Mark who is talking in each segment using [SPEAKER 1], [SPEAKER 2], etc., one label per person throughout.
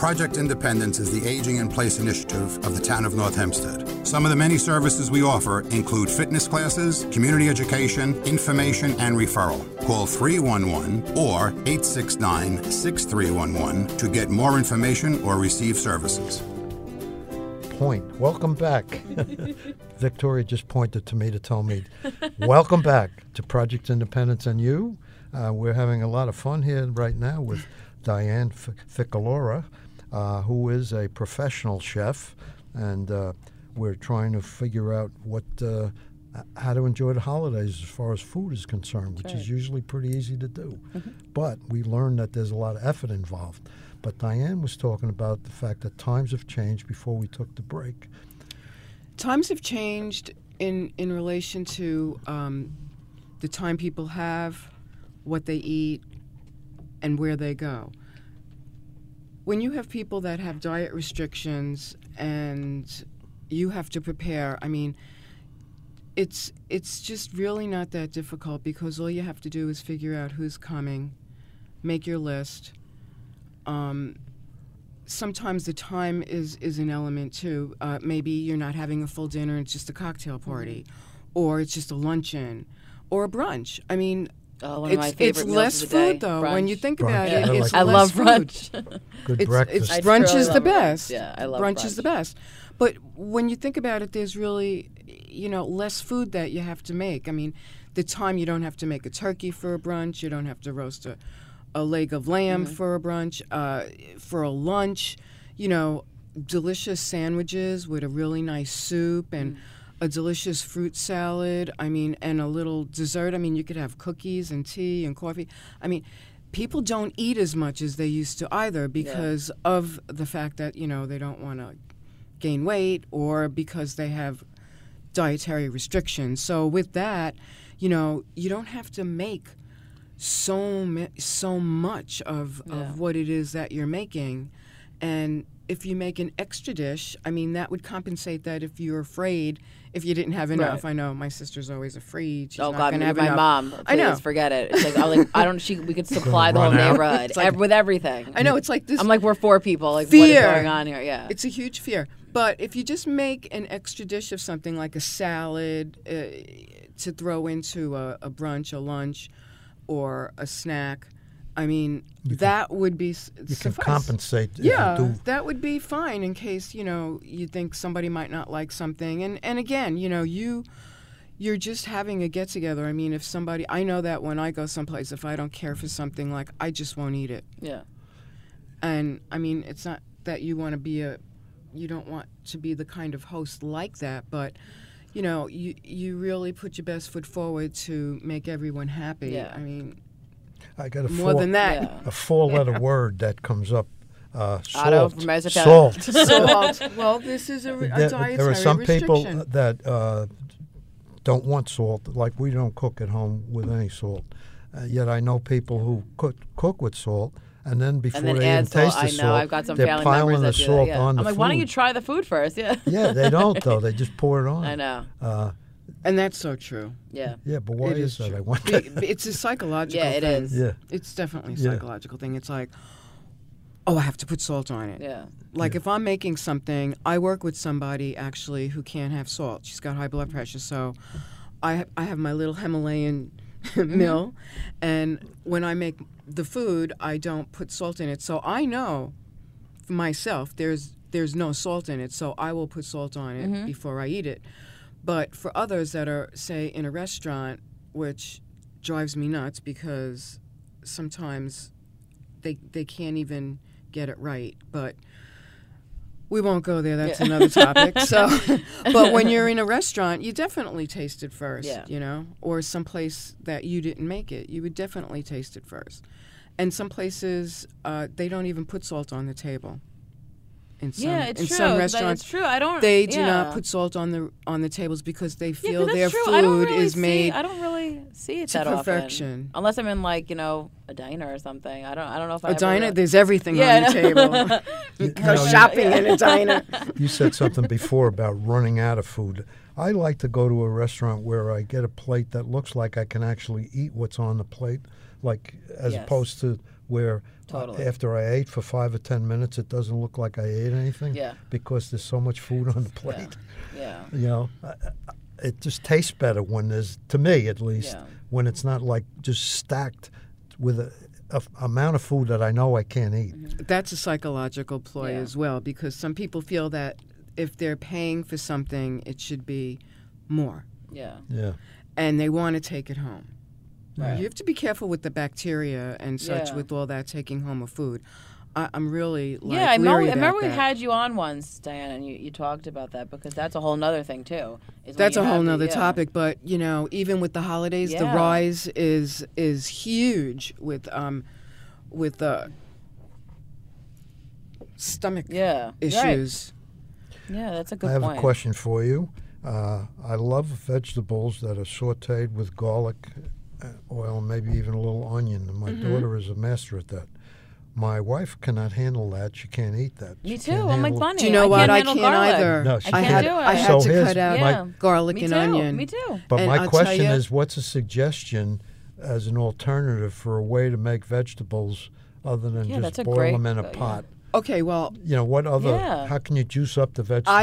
[SPEAKER 1] Project Independence is the Aging in Place initiative of the town of North Hempstead. Some of the many services we offer include fitness classes, community education, information, and referral. Call 311 or 869-6311 to get more information or receive services.
[SPEAKER 2] Point. Welcome back. Victoria just pointed to me to tell me, welcome back to Project Independence and you. We're having a lot of fun here right now with Diane Ficalora, who is a professional chef, and we're trying to figure out how to enjoy the holidays as far as food is concerned, which is usually pretty easy to do. But we learned that there's a lot of effort involved. But Diane was talking about the fact that times have changed before we took the break.
[SPEAKER 3] Times have changed in relation to the time people have, what they eat, and where they go. When you have people that have diet restrictions and you have to prepare, I mean, it's just really not that difficult, because all you have to do is figure out who's coming, make your list. Sometimes the time is an element too. Maybe you're not having a full dinner and it's just a cocktail party, or it's just a luncheon, or a brunch. I mean,
[SPEAKER 4] one of my favorite
[SPEAKER 3] it's
[SPEAKER 4] meals
[SPEAKER 3] less
[SPEAKER 4] of the day,
[SPEAKER 3] food though.
[SPEAKER 4] brunch.
[SPEAKER 3] When you think
[SPEAKER 2] Brunch.
[SPEAKER 3] about
[SPEAKER 2] Yeah,
[SPEAKER 3] it, it's
[SPEAKER 4] I
[SPEAKER 3] less
[SPEAKER 4] love
[SPEAKER 3] food.
[SPEAKER 4] brunch.
[SPEAKER 2] Good breakfast.
[SPEAKER 3] Brunch
[SPEAKER 4] truly
[SPEAKER 3] is the
[SPEAKER 4] love brunch.
[SPEAKER 3] best.
[SPEAKER 4] Yeah, I love
[SPEAKER 3] brunch is the best. But when you think about it, there's really, less food that you have to make. I mean, the time you don't have to make a turkey for a brunch. You don't have to roast a leg of lamb for a brunch. For a lunch, delicious sandwiches with a really nice soup and a delicious fruit salad. I mean, and a little dessert. I mean, you could have cookies and tea and coffee. I mean, people don't eat as much as they used to either, because of the fact that, they don't want to gain weight, or because they have dietary restrictions. So with that, you don't have to make so much of what it is that you're making. And if you make an extra dish, I mean, that would compensate that if you're afraid, if you didn't have enough.
[SPEAKER 4] Right.
[SPEAKER 3] I know my sister's always afraid. She's
[SPEAKER 4] Oh
[SPEAKER 3] not
[SPEAKER 4] God,
[SPEAKER 3] going to have
[SPEAKER 4] my
[SPEAKER 3] enough.
[SPEAKER 4] mom. Please
[SPEAKER 3] I know.
[SPEAKER 4] Forget it. It's like, we could supply the whole
[SPEAKER 2] run out.
[SPEAKER 4] neighborhood with everything.
[SPEAKER 3] I know, it's like this.
[SPEAKER 4] I'm like, we're 4 people. Like,
[SPEAKER 3] fear.
[SPEAKER 4] what is going on here? Yeah.
[SPEAKER 3] It's a huge fear. But if you just make an extra dish of something like a salad to throw into a brunch, a lunch, or a snack, I mean, that would be
[SPEAKER 2] You can
[SPEAKER 3] suffice.
[SPEAKER 2] compensate.
[SPEAKER 3] Yeah, that would be fine in case, you think somebody might not like something. And again, you're just having a get-together. I mean, if somebody, I know that when I go someplace, if I don't care for something, like, I just won't eat it.
[SPEAKER 4] Yeah.
[SPEAKER 3] And, I mean, it's not that you want to be you don't want to be the kind of host like that, but, you really put your best foot forward to make everyone happy.
[SPEAKER 4] Yeah.
[SPEAKER 3] I mean,
[SPEAKER 2] I got
[SPEAKER 3] more than that.
[SPEAKER 4] Yeah.
[SPEAKER 2] a four-letter word that comes up.
[SPEAKER 4] Otto
[SPEAKER 2] Salt.
[SPEAKER 4] from Mesopotamia.
[SPEAKER 2] Salt.
[SPEAKER 3] Salt. Well, this is a dietary
[SPEAKER 2] There are some people
[SPEAKER 3] restriction.
[SPEAKER 2] that don't want salt. Like, we don't cook at home with any salt. Yet I know people who cook with salt, and then before
[SPEAKER 4] And then
[SPEAKER 2] they even
[SPEAKER 4] add salt.
[SPEAKER 2] taste the
[SPEAKER 4] I
[SPEAKER 2] salt,
[SPEAKER 4] know. I've got some
[SPEAKER 2] they're
[SPEAKER 4] family
[SPEAKER 2] piling
[SPEAKER 4] members
[SPEAKER 2] the
[SPEAKER 4] that do
[SPEAKER 2] salt
[SPEAKER 4] that. Yeah.
[SPEAKER 2] on
[SPEAKER 4] I'm
[SPEAKER 2] the
[SPEAKER 4] like,
[SPEAKER 2] food.
[SPEAKER 4] why don't you try the food first? Yeah.
[SPEAKER 2] Yeah, they don't though. They just pour it on.
[SPEAKER 4] I know.
[SPEAKER 3] And that's so true.
[SPEAKER 4] Yeah.
[SPEAKER 2] Yeah, but why
[SPEAKER 3] It
[SPEAKER 2] is that?
[SPEAKER 3] true.
[SPEAKER 2] I want
[SPEAKER 3] It's a psychological
[SPEAKER 4] Yeah, it
[SPEAKER 3] thing.
[SPEAKER 4] is.
[SPEAKER 2] Yeah.
[SPEAKER 3] It's definitely a
[SPEAKER 2] Yeah.
[SPEAKER 3] psychological thing. It's like, oh, I have to put salt on it.
[SPEAKER 4] Yeah.
[SPEAKER 3] Like, if I'm making something, I work with somebody, actually, who can't have salt. She's got high blood pressure, so I have my little Himalayan mill, and when I make the food, I don't put salt in it. So I know for myself there's no salt in it, so I will put salt on it before I eat it. But for others that are, say, in a restaurant, which drives me nuts because sometimes they can't even get it right. But we won't go there. That's another topic. So, but when you're in a restaurant, you definitely taste it first, or someplace that you didn't make it. You would definitely taste it first. And some places, they don't even put salt on the table. In some,
[SPEAKER 4] It's
[SPEAKER 3] in
[SPEAKER 4] true.
[SPEAKER 3] some
[SPEAKER 4] But
[SPEAKER 3] restaurants,
[SPEAKER 4] it's true. I don't.
[SPEAKER 3] they do not put salt on the tables because they feel
[SPEAKER 4] 'cause
[SPEAKER 3] their
[SPEAKER 4] that's true. I don't
[SPEAKER 3] food
[SPEAKER 4] really
[SPEAKER 3] is made.
[SPEAKER 4] I don't really see it
[SPEAKER 3] to
[SPEAKER 4] that
[SPEAKER 3] perfection.
[SPEAKER 4] often, unless I'm in like a diner or something. I don't know if I
[SPEAKER 3] A
[SPEAKER 4] ever
[SPEAKER 3] diner,
[SPEAKER 4] really-
[SPEAKER 3] there's everything
[SPEAKER 4] Yeah,
[SPEAKER 3] on the table. You go shopping in a diner.
[SPEAKER 2] You said something before about running out of food. I like to go to a restaurant where I get a plate that looks like I can actually eat what's on the plate, like as
[SPEAKER 4] Yes.
[SPEAKER 2] opposed to where
[SPEAKER 4] Totally.
[SPEAKER 2] after I ate for 5 or 10 minutes, it doesn't look like I ate anything.
[SPEAKER 4] Yeah.
[SPEAKER 2] Because there's so much food on the plate.
[SPEAKER 4] Yeah.
[SPEAKER 2] You know, it just tastes better when there's, to me at least,
[SPEAKER 4] Yeah.
[SPEAKER 2] when it's not like just stacked with a amount of food that I know I can't eat.
[SPEAKER 3] That's a psychological ploy
[SPEAKER 4] Yeah.
[SPEAKER 3] as well, because some people feel that if they're paying for something, it should be more,
[SPEAKER 4] Yeah.
[SPEAKER 2] Yeah.
[SPEAKER 3] and they want to take it home.
[SPEAKER 4] Right.
[SPEAKER 3] You have to be careful with the bacteria and such
[SPEAKER 4] Yeah.
[SPEAKER 3] with all that taking home of food. I'm really
[SPEAKER 4] Yeah, I
[SPEAKER 3] leery about
[SPEAKER 4] remember we
[SPEAKER 3] that.
[SPEAKER 4] had you on once, Diana, and you talked about that because that's a whole nother thing too. Is when
[SPEAKER 3] That's
[SPEAKER 4] you
[SPEAKER 3] a whole
[SPEAKER 4] have the-
[SPEAKER 3] nother
[SPEAKER 4] yeah.
[SPEAKER 3] topic, but you know, even with the holidays, the
[SPEAKER 4] Yeah.
[SPEAKER 3] rise is huge with stomach
[SPEAKER 4] Yeah. Right.
[SPEAKER 3] issues.
[SPEAKER 4] Yeah, that's a good
[SPEAKER 2] I have
[SPEAKER 4] point.
[SPEAKER 2] a question for you. I love vegetables that are sautéed with garlic, oil, and maybe even a little onion. And my
[SPEAKER 4] Mm-hmm.
[SPEAKER 2] daughter is a master at that. My wife cannot handle that. She can't eat that.
[SPEAKER 4] Me
[SPEAKER 2] She
[SPEAKER 4] too.
[SPEAKER 2] can't
[SPEAKER 4] I'm like
[SPEAKER 2] handle-
[SPEAKER 4] Bunny.
[SPEAKER 3] Do you know
[SPEAKER 4] I
[SPEAKER 3] what?
[SPEAKER 4] can't
[SPEAKER 3] I
[SPEAKER 4] handle
[SPEAKER 3] can't
[SPEAKER 4] garlic.
[SPEAKER 3] either.
[SPEAKER 2] No, she
[SPEAKER 3] I
[SPEAKER 2] can't.
[SPEAKER 3] had
[SPEAKER 4] do it.
[SPEAKER 3] I had
[SPEAKER 2] So
[SPEAKER 3] to
[SPEAKER 2] here's
[SPEAKER 3] cut out
[SPEAKER 4] Yeah.
[SPEAKER 3] garlic
[SPEAKER 4] Me
[SPEAKER 3] and
[SPEAKER 4] too.
[SPEAKER 3] onion.
[SPEAKER 4] Me too.
[SPEAKER 2] But
[SPEAKER 3] And
[SPEAKER 2] my
[SPEAKER 3] I'll tell
[SPEAKER 2] question
[SPEAKER 3] ya-
[SPEAKER 2] is, what's a suggestion as an alternative for a way to make vegetables other than
[SPEAKER 4] Yeah,
[SPEAKER 2] just
[SPEAKER 4] that's a
[SPEAKER 2] boil
[SPEAKER 4] great-
[SPEAKER 2] them in a
[SPEAKER 4] yeah.
[SPEAKER 2] pot?
[SPEAKER 3] Okay, well,
[SPEAKER 2] You know, what other?
[SPEAKER 4] Yeah.
[SPEAKER 2] How can you juice up the vegetable?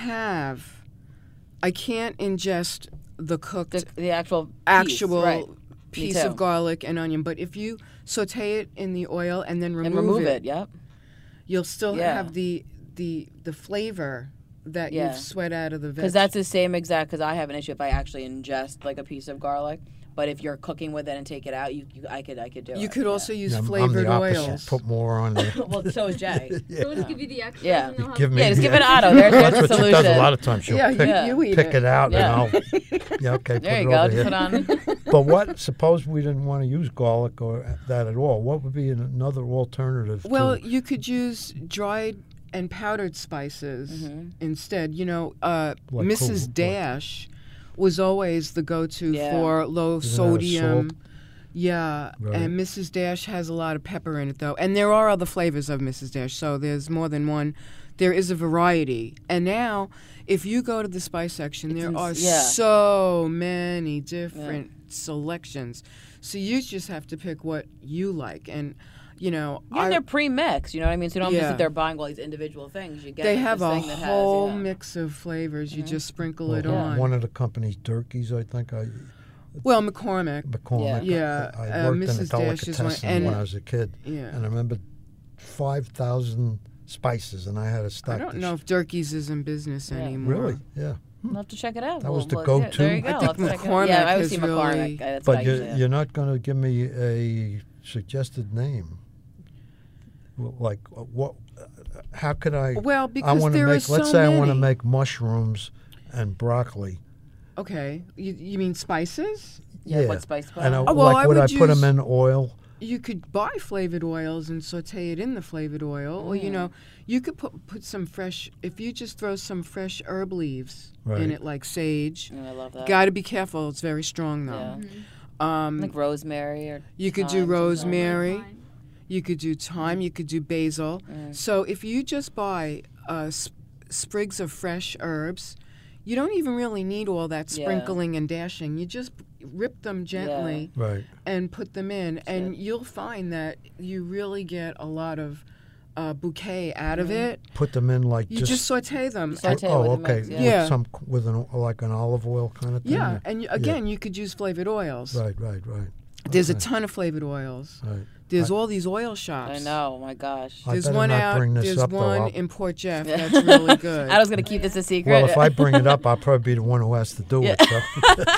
[SPEAKER 3] I can't ingest the cooked
[SPEAKER 4] The actual piece,
[SPEAKER 3] actual
[SPEAKER 4] right.
[SPEAKER 3] piece
[SPEAKER 4] too.
[SPEAKER 3] of garlic and onion, but if you saute it in the oil and then
[SPEAKER 4] and remove it. Yep.
[SPEAKER 3] you'll still
[SPEAKER 4] Yeah.
[SPEAKER 3] have the flavor that
[SPEAKER 4] Yeah.
[SPEAKER 3] you've sweat out of the veg.
[SPEAKER 4] Because that's the same exact. Because I have an issue if I actually ingest like a piece of garlic, but if you're cooking with it and take it out, I could do it.
[SPEAKER 3] you could
[SPEAKER 4] yeah.
[SPEAKER 3] also use
[SPEAKER 2] I'm
[SPEAKER 3] flavored
[SPEAKER 2] the opposite.
[SPEAKER 3] oils.
[SPEAKER 2] Put more on there.
[SPEAKER 4] Well, so is Jay.
[SPEAKER 5] So just give you the extra.
[SPEAKER 4] Yeah.
[SPEAKER 5] and they'll have
[SPEAKER 2] Give me
[SPEAKER 4] Yeah, just
[SPEAKER 2] the
[SPEAKER 4] give it
[SPEAKER 2] extra-
[SPEAKER 4] Otto. There's
[SPEAKER 2] That's
[SPEAKER 4] the
[SPEAKER 2] what she
[SPEAKER 4] solution.
[SPEAKER 2] does a lot of times. She'll
[SPEAKER 3] Yeah,
[SPEAKER 2] pick,
[SPEAKER 3] you eat
[SPEAKER 2] pick
[SPEAKER 3] it.
[SPEAKER 2] it out
[SPEAKER 4] Yeah.
[SPEAKER 2] and I'll, yeah, okay,
[SPEAKER 4] There
[SPEAKER 2] put
[SPEAKER 4] you
[SPEAKER 2] it
[SPEAKER 4] go.
[SPEAKER 2] over
[SPEAKER 4] Just
[SPEAKER 2] here.
[SPEAKER 4] put on.
[SPEAKER 2] But what, suppose we didn't want to use garlic or that at all. What would be another alternative
[SPEAKER 3] Well,
[SPEAKER 2] to
[SPEAKER 3] you could use dried and powdered spices
[SPEAKER 4] Mm-hmm.
[SPEAKER 3] instead. You know,
[SPEAKER 2] Like
[SPEAKER 3] Mrs.
[SPEAKER 2] what?
[SPEAKER 3] Dash was always the go-to
[SPEAKER 4] Yeah.
[SPEAKER 3] for low
[SPEAKER 2] Isn't that a
[SPEAKER 3] sodium.
[SPEAKER 2] salt?
[SPEAKER 3] Yeah,
[SPEAKER 2] Right.
[SPEAKER 3] and Mrs. Dash has a lot of pepper in it, though. And there are other flavors of Mrs. Dash, so there's more than one. There is a variety. And now, if you go to the spice section, there are
[SPEAKER 4] yeah.
[SPEAKER 3] so many different selections. So you just have to pick what you like. And, you know,
[SPEAKER 4] Yeah, they're pre-mixed. You know what I mean? So you don't have to
[SPEAKER 3] Yeah.
[SPEAKER 4] sit there buying all these individual things. You get
[SPEAKER 3] they
[SPEAKER 4] like,
[SPEAKER 3] have
[SPEAKER 4] this
[SPEAKER 3] a
[SPEAKER 4] thing that
[SPEAKER 3] whole
[SPEAKER 4] has, yeah.
[SPEAKER 3] mix of flavors. You just sprinkle
[SPEAKER 2] well,
[SPEAKER 3] it on.
[SPEAKER 2] one of the company's Durkees, I think,
[SPEAKER 3] Well, McCormick.
[SPEAKER 2] McCormick.
[SPEAKER 3] Yeah.
[SPEAKER 2] I worked in a
[SPEAKER 3] Mrs. Dash is one-
[SPEAKER 2] delicatessen
[SPEAKER 3] and-
[SPEAKER 2] when I was a kid,
[SPEAKER 3] Yeah.
[SPEAKER 2] and I remember 5,000 spices, and I had to
[SPEAKER 3] I
[SPEAKER 2] stock
[SPEAKER 3] don't
[SPEAKER 2] the
[SPEAKER 3] know if Durkee's is in business
[SPEAKER 4] Yeah.
[SPEAKER 3] anyeah.
[SPEAKER 2] Really? Yeah.
[SPEAKER 4] I'll have to check it out.
[SPEAKER 2] That was the
[SPEAKER 4] yeah,
[SPEAKER 2] go-to.
[SPEAKER 4] there you go.
[SPEAKER 3] I think
[SPEAKER 4] I'll have to check it out.
[SPEAKER 3] McCormick
[SPEAKER 4] Yeah, I always
[SPEAKER 3] has
[SPEAKER 4] see McCormick.
[SPEAKER 3] really-
[SPEAKER 4] That's what I
[SPEAKER 2] But
[SPEAKER 4] usually
[SPEAKER 2] you're not going to give me a suggested name. Well, like what? How could I?
[SPEAKER 3] Well,
[SPEAKER 2] I
[SPEAKER 3] because
[SPEAKER 2] want to
[SPEAKER 3] there
[SPEAKER 2] make.
[SPEAKER 3] are so
[SPEAKER 2] Let's say I want to
[SPEAKER 3] many.
[SPEAKER 2] make mushrooms and broccoli.
[SPEAKER 3] Okay. You mean spices?
[SPEAKER 4] Yeah, what spice to put
[SPEAKER 2] And
[SPEAKER 4] on?
[SPEAKER 3] Oh, well,
[SPEAKER 2] like,
[SPEAKER 3] I
[SPEAKER 2] would I
[SPEAKER 3] would
[SPEAKER 2] put them
[SPEAKER 3] use-
[SPEAKER 2] in oil?
[SPEAKER 3] You could buy flavored oils and saute it in the flavored oil, or you know, you could put some fresh. If you just throw some fresh herb leaves
[SPEAKER 2] Right.
[SPEAKER 3] in it, like sage.
[SPEAKER 4] I love that.
[SPEAKER 3] Got to be careful; it's very strong, though.
[SPEAKER 4] Yeah. Like rosemary or
[SPEAKER 3] You could
[SPEAKER 4] thyme
[SPEAKER 3] do rosemary.
[SPEAKER 5] Fine.
[SPEAKER 3] You could do thyme. You could do basil. So if you just buy sprigs of fresh herbs, you don't even really need all that
[SPEAKER 4] Yeah.
[SPEAKER 3] sprinkling and dashing. You just rip them gently
[SPEAKER 2] Right.
[SPEAKER 3] and put them in, and you'll find that you really get a lot of bouquet out of it.
[SPEAKER 2] Put them in like
[SPEAKER 3] You just saute them.
[SPEAKER 4] saute it
[SPEAKER 2] Oh,
[SPEAKER 4] with the
[SPEAKER 2] okay.
[SPEAKER 4] mix,
[SPEAKER 2] With
[SPEAKER 3] yeah.
[SPEAKER 2] some with like an olive oil kind of thing.
[SPEAKER 3] Yeah,
[SPEAKER 2] or-
[SPEAKER 3] and again, you could use flavored oils.
[SPEAKER 2] Right.
[SPEAKER 3] There's a
[SPEAKER 2] Okay.
[SPEAKER 3] ton of flavored oils.
[SPEAKER 2] Right.
[SPEAKER 3] There's all these oil shops.
[SPEAKER 4] I know. Oh my gosh.
[SPEAKER 2] I
[SPEAKER 3] There's
[SPEAKER 2] better
[SPEAKER 3] one
[SPEAKER 2] not
[SPEAKER 3] out.
[SPEAKER 2] bring this
[SPEAKER 3] There's
[SPEAKER 2] up, though.
[SPEAKER 3] one
[SPEAKER 2] I'll-
[SPEAKER 3] in Port Jeff that's really good.
[SPEAKER 4] I was gonna keep this a secret.
[SPEAKER 2] Well, if I bring it up, I'll probably be the one who has to do it. So.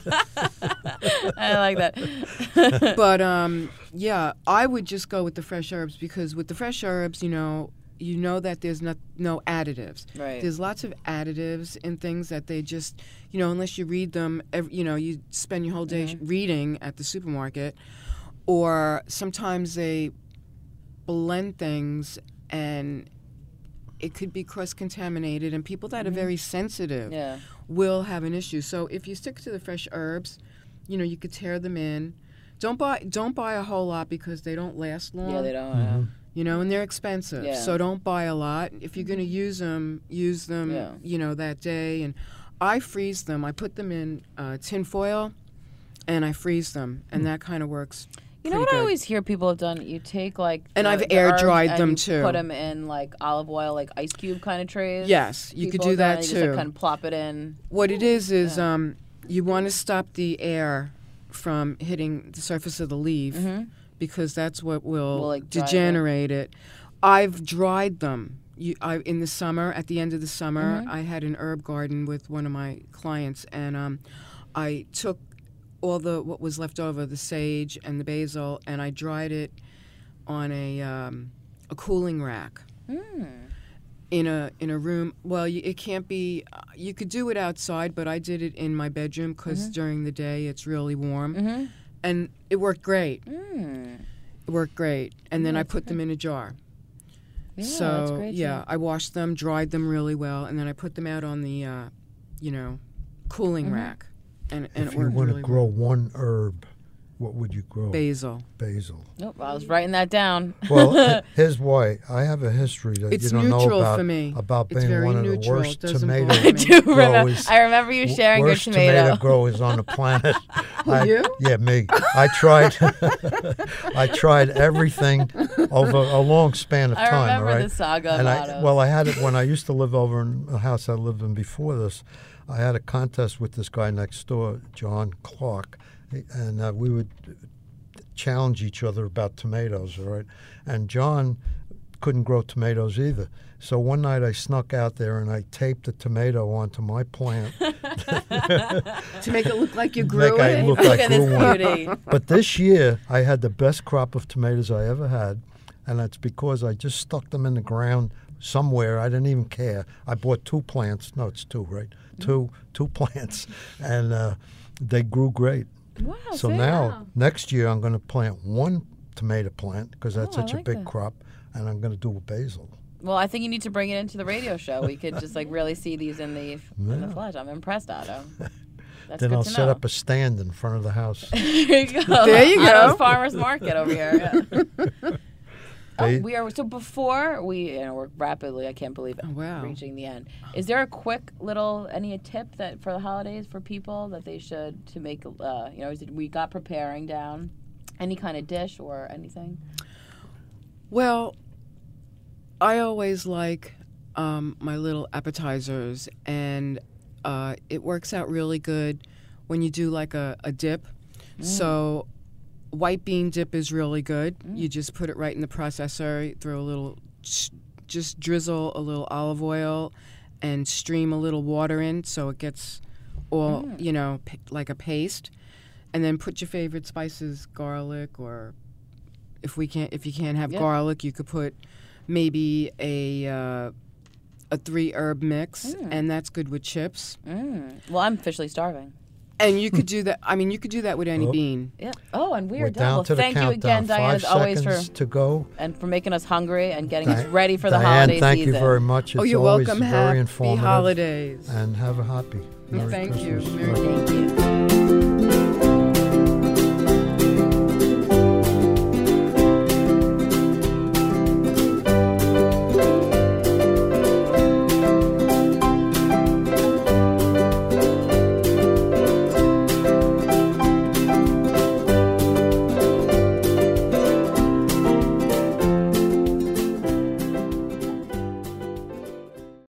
[SPEAKER 4] I like that.
[SPEAKER 3] But yeah, I would just go with the fresh herbs, because with the fresh herbs, you know that there's no additives.
[SPEAKER 4] Right.
[SPEAKER 3] There's lots of additives in things that they just, unless you read them, you spend your whole day reading at the supermarket, or sometimes they blend things and it could be cross-contaminated, and people that are very sensitive
[SPEAKER 4] Yeah.
[SPEAKER 3] will have an issue. So if you stick to the fresh herbs, you could tear them in. Don't buy a whole lot, because they don't last long.
[SPEAKER 4] Yeah, they don't.
[SPEAKER 3] And they're expensive.
[SPEAKER 4] Yeah.
[SPEAKER 3] So don't buy a lot. If you're going to use them,
[SPEAKER 4] Yeah.
[SPEAKER 3] that day. And I freeze them. I put them in tin foil, and I freeze them, and that kind of works.
[SPEAKER 4] You know what I always hear people have done? You take like
[SPEAKER 3] And
[SPEAKER 4] the-
[SPEAKER 3] I've
[SPEAKER 4] the
[SPEAKER 3] air
[SPEAKER 4] herbs
[SPEAKER 3] dried
[SPEAKER 4] and
[SPEAKER 3] them
[SPEAKER 4] you
[SPEAKER 3] too.
[SPEAKER 4] Put them in like olive oil, like ice cube kind of trays.
[SPEAKER 3] Yes, you could
[SPEAKER 4] People
[SPEAKER 3] do
[SPEAKER 4] have done,
[SPEAKER 3] that
[SPEAKER 4] and you just, like,
[SPEAKER 3] too.
[SPEAKER 4] kind of plop it in.
[SPEAKER 3] What it is you want to stop the air from hitting the surface of the leaf because that's what will
[SPEAKER 4] like, dry
[SPEAKER 3] degenerate it. I've dried them. In the summer, at the end of the summer, I had an herb garden with one of my clients, and I took all what was left over, the sage and the basil, and I dried it on a cooling rack. In a room. Well, it can't be. You could do it outside, but I did it in my bedroom because during the day it's really warm, and it worked great. It worked great, and then I put them in a jar.
[SPEAKER 4] Yeah,
[SPEAKER 3] So
[SPEAKER 4] that's great
[SPEAKER 3] yeah,
[SPEAKER 4] too.
[SPEAKER 3] I washed them, dried them really well, and then I put them out on the, cooling rack, and
[SPEAKER 2] If
[SPEAKER 3] it
[SPEAKER 2] you
[SPEAKER 3] worked
[SPEAKER 2] want to
[SPEAKER 3] really
[SPEAKER 2] grow
[SPEAKER 3] well.
[SPEAKER 2] one herb, what would you grow?
[SPEAKER 3] Basil.
[SPEAKER 2] Basil.
[SPEAKER 4] Nope, I was writing that down.
[SPEAKER 2] Well, here's why. I have a history that
[SPEAKER 3] It's
[SPEAKER 2] you don't know
[SPEAKER 3] neutral
[SPEAKER 2] about.
[SPEAKER 3] for me.
[SPEAKER 2] About
[SPEAKER 3] It's
[SPEAKER 2] being
[SPEAKER 3] very
[SPEAKER 2] one of the
[SPEAKER 3] neutral.
[SPEAKER 2] worst
[SPEAKER 3] It doesn't
[SPEAKER 2] tomato
[SPEAKER 3] bother
[SPEAKER 4] I
[SPEAKER 3] me.
[SPEAKER 4] do remember.
[SPEAKER 2] growers.
[SPEAKER 4] I remember you sharing your
[SPEAKER 2] worst
[SPEAKER 4] tomato.
[SPEAKER 2] growers on the planet.
[SPEAKER 3] You?
[SPEAKER 2] Yeah, me. I tried. I tried everything over a long span of
[SPEAKER 4] I
[SPEAKER 2] time.
[SPEAKER 4] remember
[SPEAKER 2] all right?
[SPEAKER 4] the saga
[SPEAKER 2] And
[SPEAKER 4] of
[SPEAKER 2] I had it when I used to live over in the house I lived in before this. I had a contest with this guy next door, John Clark, and we would challenge each other about tomatoes, all right? And John couldn't grow tomatoes either. So one night I snuck out there and I taped a tomato onto my plant.
[SPEAKER 3] To make it look like you grew
[SPEAKER 2] Make I
[SPEAKER 3] it.
[SPEAKER 2] look
[SPEAKER 4] Look
[SPEAKER 2] like
[SPEAKER 4] at
[SPEAKER 2] grew
[SPEAKER 4] this
[SPEAKER 2] one.
[SPEAKER 4] beauty.
[SPEAKER 2] But this year I had the best crop of tomatoes I ever had, and that's because I just stuck them in the ground somewhere. I didn't even care. I bought 2 plants. No, it's 2, right? Two plants, and they grew great.
[SPEAKER 4] Wow.
[SPEAKER 2] So
[SPEAKER 4] see?
[SPEAKER 2] now, next year, I'm going to plant 1 tomato plant because that's
[SPEAKER 4] Oh, I
[SPEAKER 2] such
[SPEAKER 4] like
[SPEAKER 2] a big
[SPEAKER 4] that.
[SPEAKER 2] crop, and I'm going to do a basil.
[SPEAKER 4] Well, I think you need to bring it into the radio show. We could just like really see these in the
[SPEAKER 2] Yeah.
[SPEAKER 4] flesh. I'm impressed, Otto. That's
[SPEAKER 2] Then
[SPEAKER 4] good
[SPEAKER 2] I'll
[SPEAKER 4] to
[SPEAKER 2] set
[SPEAKER 4] know.
[SPEAKER 2] up a stand in front of the house.
[SPEAKER 4] There you go.
[SPEAKER 3] There you
[SPEAKER 4] Otto's
[SPEAKER 3] go.
[SPEAKER 4] Farmers Market over here. Yeah.
[SPEAKER 2] They-
[SPEAKER 4] We are so before we're rapidly. I can't believe it.
[SPEAKER 3] Oh, wow.
[SPEAKER 4] Reaching the end. Is there a quick little any tip that for the holidays for people that they should to make? We got preparing down any kind of dish or anything.
[SPEAKER 3] Well, I always like my little appetizers, and it works out really good when you do like a dip. So white bean dip is really good. You just put it right in the processor, throw a little, just drizzle a little olive oil and stream a little water in so it gets all, like a paste. And then put your favorite spices, garlic, or if you can't have garlic, you could put maybe a 3-herb mix, and that's good with chips.
[SPEAKER 4] Well, I'm officially starving.
[SPEAKER 3] And you could do that. I mean, you could do that with any bean.
[SPEAKER 4] Yeah. Oh, and
[SPEAKER 2] We're
[SPEAKER 4] we're
[SPEAKER 2] down
[SPEAKER 4] Well,
[SPEAKER 2] to the
[SPEAKER 4] thank you
[SPEAKER 2] countdown.
[SPEAKER 4] again, Diane,
[SPEAKER 2] 5
[SPEAKER 4] as always,
[SPEAKER 2] seconds
[SPEAKER 4] for
[SPEAKER 2] to go.
[SPEAKER 4] making us hungry and getting us ready for the
[SPEAKER 2] Diane,
[SPEAKER 4] holiday
[SPEAKER 2] thank
[SPEAKER 4] season.
[SPEAKER 2] you very much. It's
[SPEAKER 3] Oh, you're
[SPEAKER 2] always
[SPEAKER 3] welcome.
[SPEAKER 2] very
[SPEAKER 3] Happy
[SPEAKER 2] informative.
[SPEAKER 3] holidays.
[SPEAKER 2] And have a happy Merry
[SPEAKER 3] Thank you.
[SPEAKER 2] Christmas.
[SPEAKER 3] Merry
[SPEAKER 2] Bye.
[SPEAKER 4] Thank you.